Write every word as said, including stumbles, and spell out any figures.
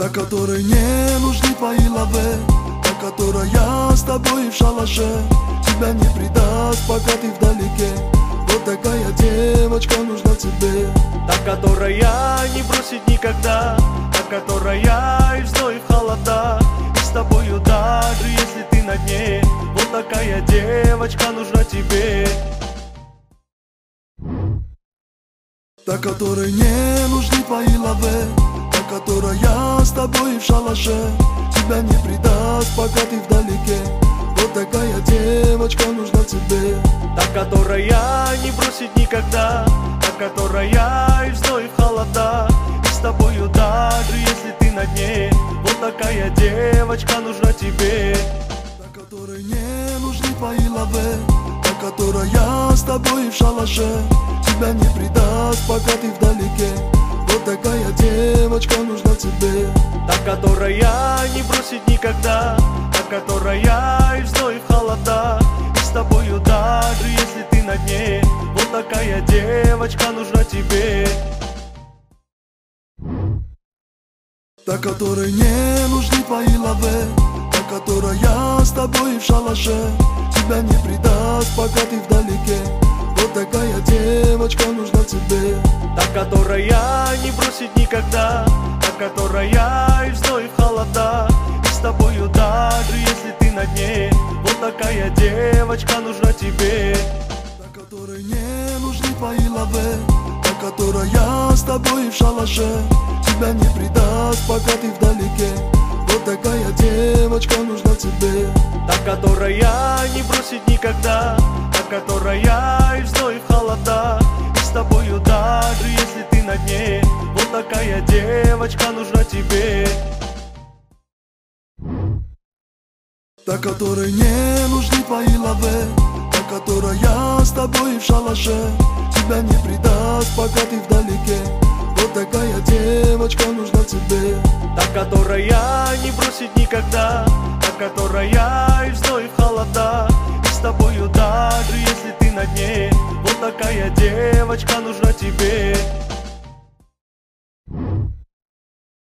Та, которой не нужны твои лавы, та, которая с тобой в шалаше, тебя не предаст, пока ты вдалеке. Вот такая девочка нужна тебе. Та, которая не бросит никогда, та, которая и в зной, и в холода, и с тобою даже если ты на дне. Вот такая девочка нужна тебе. Та, которой не нужны твои лавы, та, которая с тобой в шалаше, тебя не предаст, пока ты вдалеке. Вот такая девочка нужна тебе. Та, которая не бросит никогда, та, которая и в зной, и в холода, и с тобою даже если ты на дне. Вот такая девочка нужна тебе. Та, которой не нужны твои лавы, та, которая с тобой в шалаше, тебя не предаст, пока ты вдалеке. Вот такая девочка нужна тебе. Та, которая не бросит никогда, та, которая и в зной, и в холода, и с тобою даже если ты на дне. Вот такая девочка нужна тебе. Та, которой не нужны твои лавы, та, которая с тобой в шалаше, тебя не предаст, пока ты вдалеке. Вот такая девочка нужна тебе. Та, которая не бросит никогда, та, которая и в зной, и в холода, и с тобою даже если ты на дне. Вот такая девочка нужна тебе. Та, которой не нужны твои лавы, та, которая с тобой в шалаше, тебя не предаст, пока ты вдалеке. Вот такая девочка нужна тебе. Та, которая не бросит никогда, та, которая и в зной, и в холода, и с тобою даже если ты на дне. Вот такая девочка нужна тебе. Та, которой не нужны твои лавы, та, которая с тобой в шалаше, тебя не предаст, пока ты вдалеке. Вот такая девочка нужна тебе. Та, которая не бросит никогда, та, которая и в зной, и в холода, и с тобою даже если ты на дне. Вот такая девочка нужна тебе.